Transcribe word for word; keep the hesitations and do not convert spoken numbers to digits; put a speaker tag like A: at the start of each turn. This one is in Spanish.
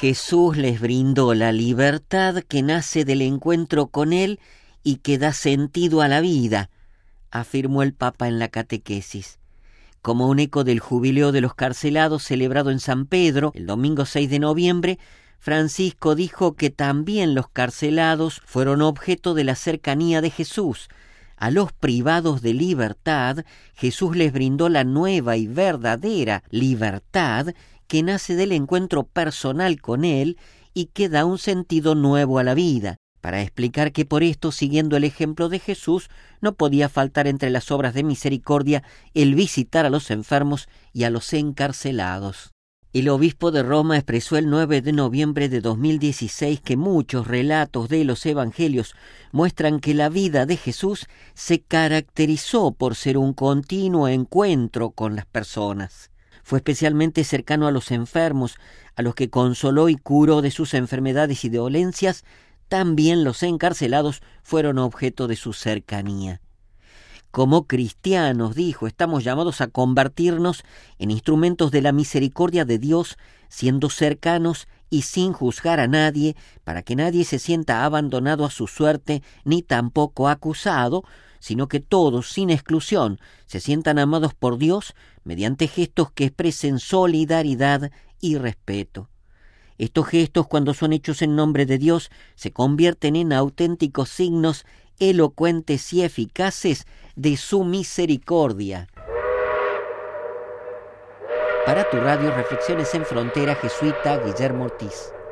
A: Jesús les brindó la libertad que nace del encuentro con Él y que da sentido a la vida, afirmó el Papa en la catequesis. Como un eco del jubileo de los carcelados celebrado en San Pedro el domingo seis de noviembre, Francisco dijo que también los carcelados fueron objeto de la cercanía de Jesús. A los privados de libertad, Jesús les brindó la nueva y verdadera libertad que nace del encuentro personal con Él y que da un sentido nuevo a la vida, para explicar que por esto, siguiendo el ejemplo de Jesús, no podía faltar entre las obras de misericordia el visitar a los enfermos y a los encarcelados. El obispo de Roma expresó el nueve de noviembre de dos mil dieciséis que muchos relatos de los evangelios muestran que la vida de Jesús se caracterizó por ser un continuo encuentro con las personas. Fue especialmente cercano a los enfermos, a los que consoló y curó de sus enfermedades y dolencias. También los encarcelados fueron objeto de su cercanía. Como cristianos, dijo, estamos llamados a convertirnos en instrumentos de la misericordia de Dios, siendo cercanos y sin juzgar a nadie, para que nadie se sienta abandonado a su suerte, ni tampoco acusado, sino que todos, sin exclusión, se sientan amados por Dios mediante gestos que expresen solidaridad y respeto. Estos gestos, cuando son hechos en nombre de Dios, se convierten en auténticos signos elocuentes y eficaces de su misericordia. Para tu radio, Reflexiones en Frontera, jesuita Guillermo Ortiz.